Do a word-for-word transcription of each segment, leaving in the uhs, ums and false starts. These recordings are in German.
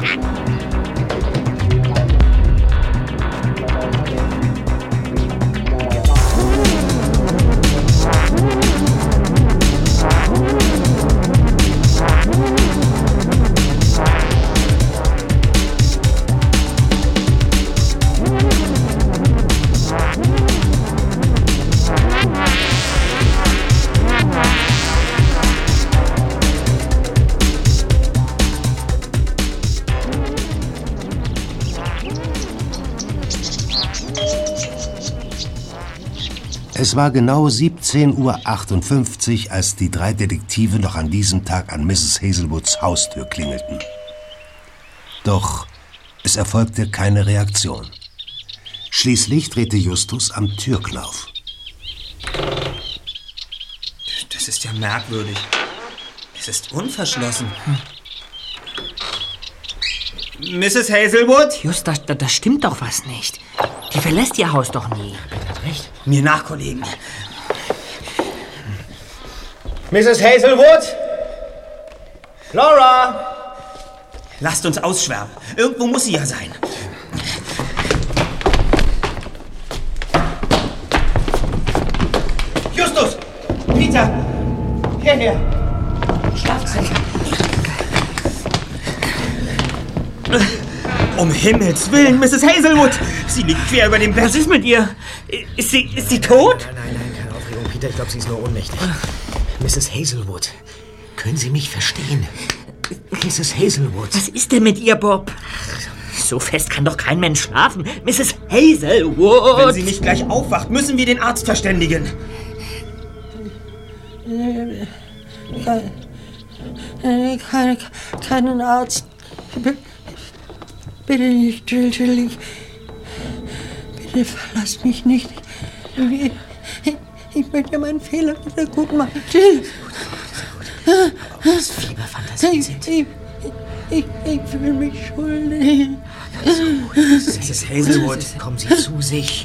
Es war genau siebzehn Uhr achtundfünfzig, als die drei Detektive noch an diesem Tag an Misses Hazelwoods Haustür klingelten. Doch es erfolgte keine Reaktion. Schließlich drehte Justus am Türknauf. Das ist ja merkwürdig. Es ist unverschlossen. Hm. Misses Hazelwood? Just, da, da, da stimmt doch was nicht. Die verlässt ihr Haus doch nie. Ben hat recht. Mir nach, Kollegen. Misses Hazelwood? Laura! Lasst uns ausschwärmen. Irgendwo muss sie ja sein. Justus! Peter! Hierher! Schlafzimmer! Um Himmels Willen, Misses Hazelwood! Sie liegt quer über dem Bett. Was ist mit ihr? Ist sie, ist sie tot? Nein, nein, nein, keine Aufregung, Peter. Ich glaube, sie ist nur ohnmächtig. Misses Hazelwood, können Sie mich verstehen? Misses Hazelwood. Was ist denn mit ihr, Bob? So fest kann doch kein Mensch schlafen. Misses Hazelwood! Wenn sie nicht gleich aufwacht, müssen wir den Arzt verständigen. Keine, keine, keinen Arzt. Bitte nicht, Jill, Jill. Ich, bitte verlass mich nicht. Ich, ich, ich möchte meinen Fehler wieder gut machen. Jill. Ob das Fieberfantasien sind? Ich, ich, ich fühle mich schuldig. Misses Hazelwood, kommen Sie zu sich.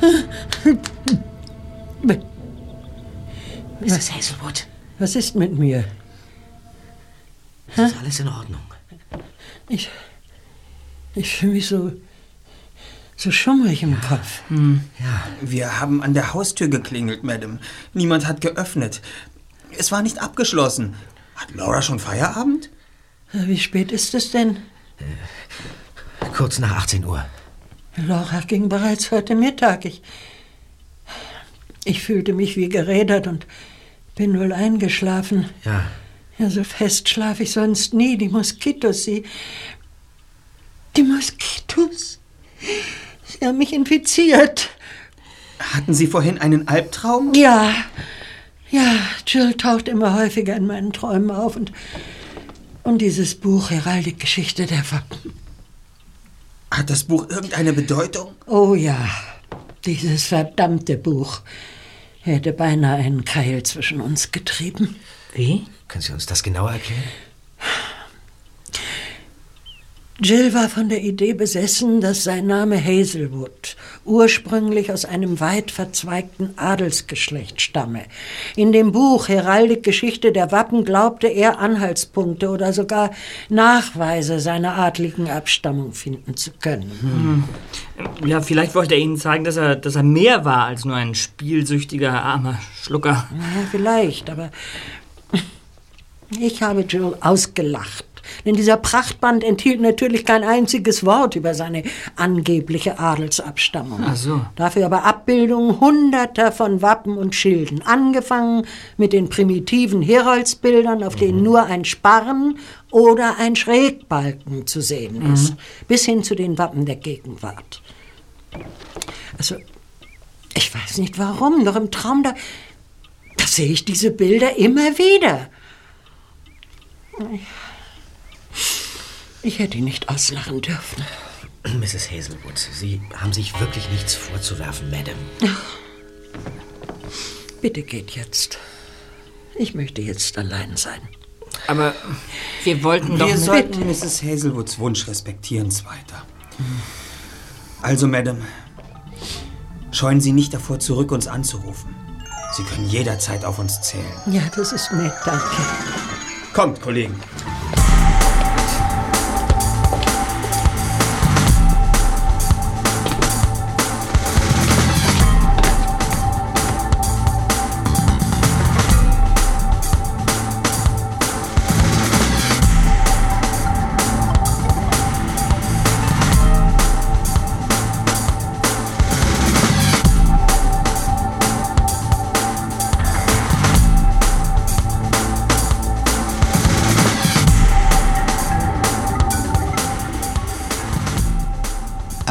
Misses Hazelwood. Was ist mit mir? Es ist alles in Ordnung. Ich... Ich fühle mich so... so schummrig im Kopf. Hm. Ja. Wir haben an der Haustür geklingelt, Madame. Niemand hat geöffnet. Es war nicht abgeschlossen. Hat Laura schon Feierabend? Wie spät ist es denn? Äh, kurz nach achtzehn Uhr. Laura ging bereits heute Mittag. Ich, ich fühlte mich wie gerädert und bin wohl eingeschlafen. Ja. Ja, so fest schlafe ich sonst nie. Die Moskitos, sie... Die Moskitos. Sie haben mich infiziert. Hatten Sie vorhin einen Albtraum? Ja. Ja, Jill taucht immer häufiger in meinen Träumen auf. Und, und dieses Buch, Heraldikgeschichte der Wappen. Hat das Buch irgendeine Bedeutung? Oh ja, dieses verdammte Buch hätte beinahe einen Keil zwischen uns getrieben. Wie? Können Sie uns das genauer erklären? Jill war von der Idee besessen, dass sein Name Hazelwood ursprünglich aus einem weit verzweigten Adelsgeschlecht stamme. In dem Buch Heraldikgeschichte der Wappen glaubte er, Anhaltspunkte oder sogar Nachweise seiner adligen Abstammung finden zu können. Hm. Ja, vielleicht wollte er Ihnen zeigen, dass er, dass er mehr war als nur ein spielsüchtiger, armer Schlucker. Ja, vielleicht, aber ich habe Jill ausgelacht. Denn dieser Prachtband enthielt natürlich kein einziges Wort über seine angebliche Adelsabstammung. Ach so. Dafür aber Abbildungen hunderter von Wappen und Schilden. Angefangen mit den primitiven Heroldsbildern, auf denen mhm. nur ein Sparren oder ein Schrägbalken zu sehen mhm. ist. Bis hin zu den Wappen der Gegenwart. Also, ich weiß nicht warum, doch im Traum, da, da sehe ich diese Bilder immer wieder. Ich hätte ihn nicht auslachen dürfen. Misses Hazelwood, Sie haben sich wirklich nichts vorzuwerfen, Madame. Bitte geht jetzt. Ich möchte jetzt allein sein. Aber wir wollten doch... Wir mit sollten Misses Hazelwoods Wunsch respektieren, Zweiter. Also, Madame, scheuen Sie nicht davor zurück, uns anzurufen. Sie können jederzeit auf uns zählen. Ja, das ist nett, danke. Kommt, Kollegen.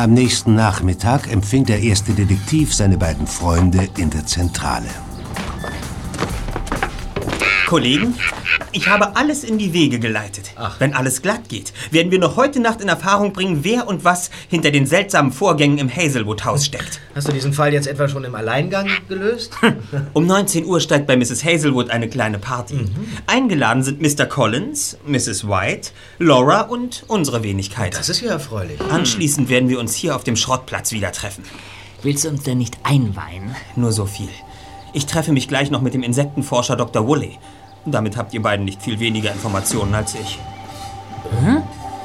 Am nächsten Nachmittag empfing der erste Detektiv seine beiden Freunde in der Zentrale. Kollegen, ich habe alles in die Wege geleitet. Ach. Wenn alles glatt geht, werden wir noch heute Nacht in Erfahrung bringen, wer und was hinter den seltsamen Vorgängen im Hazelwood-Haus steckt. Hast du diesen Fall jetzt etwa schon im Alleingang gelöst? Um neunzehn Uhr steigt bei Misses Hazelwood eine kleine Party. Mhm. Eingeladen sind Mister Collins, Misses White, Laura und unsere Wenigkeit. Das ist ja erfreulich. Anschließend werden wir uns hier auf dem Schrottplatz wieder treffen. Willst du uns denn nicht einweihen? Nur so viel. Ich treffe mich gleich noch mit dem Insektenforscher Doktor Woolley. Damit habt ihr beiden nicht viel weniger Informationen als ich. Hm?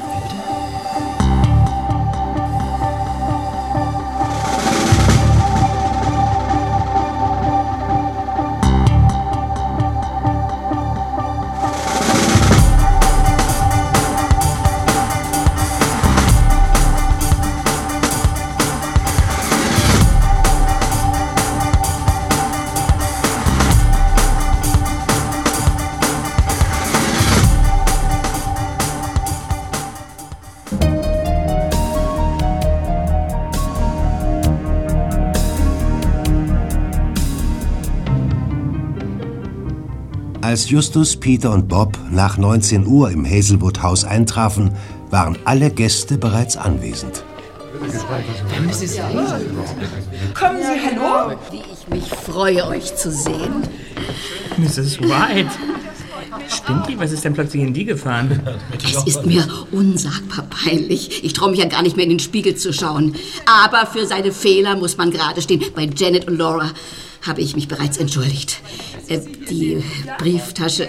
Als Justus, Peter und Bob nach neunzehn Uhr im Hazelwood-Haus eintrafen, waren alle Gäste bereits anwesend. Kommen Sie, hallo? Wie ich mich freue, euch zu sehen. Misses White. Spinnt die? Was ist denn plötzlich in die gefahren? Es ist mir unsagbar peinlich. Ich traue mich ja gar nicht mehr in den Spiegel zu schauen. Aber für seine Fehler muss man gerade stehen. Bei Janet und Laura habe ich mich bereits entschuldigt. Äh, die Brieftasche...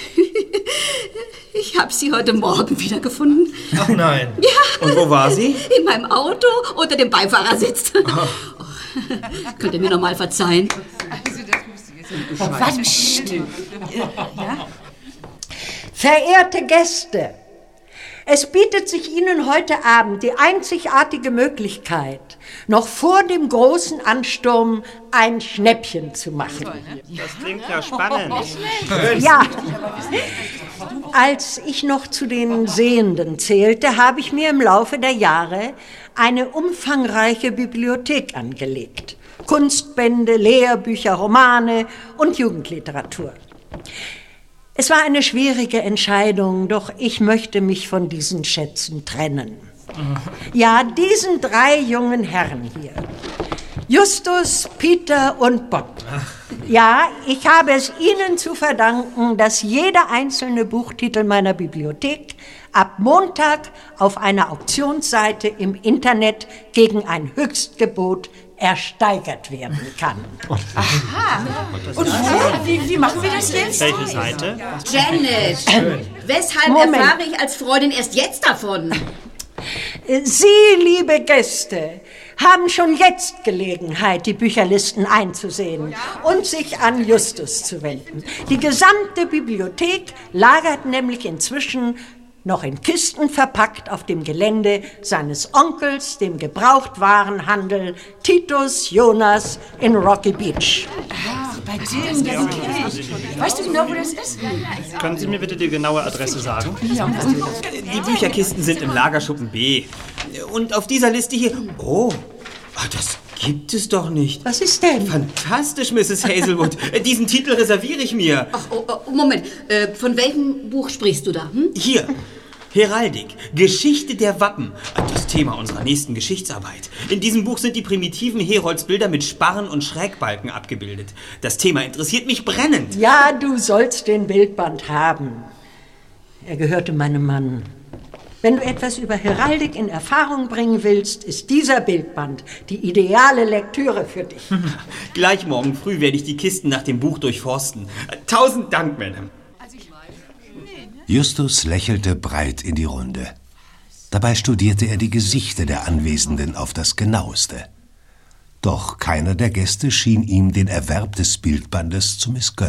Ich habe sie heute Morgen wiedergefunden. Ach nein. Ja. Und wo war sie? In meinem Auto unter dem Beifahrersitz. Oh. Oh. Könnt ihr mir noch mal verzeihen? Oh, was? Ja? Verehrte Gäste, es bietet sich Ihnen heute Abend die einzigartige Möglichkeit, noch vor dem großen Ansturm ein Schnäppchen zu machen. Das klingt ja spannend. Ja, als ich noch zu den Sehenden zählte, habe ich mir im Laufe der Jahre eine umfangreiche Bibliothek angelegt. Kunstbände, Lehrbücher, Romane und Jugendliteratur. Es war eine schwierige Entscheidung, doch ich möchte mich von diesen Schätzen trennen. Ja, diesen drei jungen Herren hier. Justus, Peter und Bob. Ja, ich habe es ihnen zu verdanken, dass jeder einzelne Buchtitel meiner Bibliothek ab Montag auf einer Auktionsseite im Internet gegen ein Höchstgebot ersteigert werden kann. Aha. Und wie, wie machen wir das jetzt? Welche Seite? Janet, weshalb Moment. erfahre ich als Freundin erst jetzt davon? Sie, liebe Gäste, haben schon jetzt Gelegenheit, die Bücherlisten einzusehen und sich an Justus zu wenden. Die gesamte Bibliothek lagert nämlich inzwischen noch in Kisten verpackt auf dem Gelände seines Onkels, dem Gebrauchtwarenhandel Titus Jonas in Rocky Beach. Ah, bei dem, ja, natürlich. Weißt du genau, wo das ist? Können Sie mir bitte die genaue Adresse sagen? Ja, Die Bücherkisten sind im Lagerschuppen B. Und auf dieser Liste hier... Oh, ach, das gibt es doch nicht. Was ist denn? Fantastisch, Misses Hazelwood. Diesen Titel reserviere ich mir. Ach, oh, oh, Moment, äh, von welchem Buch sprichst du da? Hm? Hier, Heraldik, Geschichte der Wappen. Das Thema unserer nächsten Geschichtsarbeit. In diesem Buch sind die primitiven Heroldsbilder mit Sparren und Schrägbalken abgebildet. Das Thema interessiert mich brennend. Ja, du sollst den Bildband haben. Er gehörte meinem Mann. Wenn du etwas über Heraldik in Erfahrung bringen willst, ist dieser Bildband die ideale Lektüre für dich. Gleich morgen früh werde ich die Kisten nach dem Buch durchforsten. Tausend Dank, Madame. Justus lächelte breit in die Runde. Dabei studierte er die Gesichter der Anwesenden auf das Genaueste. Doch keiner der Gäste schien ihm den Erwerb des Bildbandes zu missgönnen.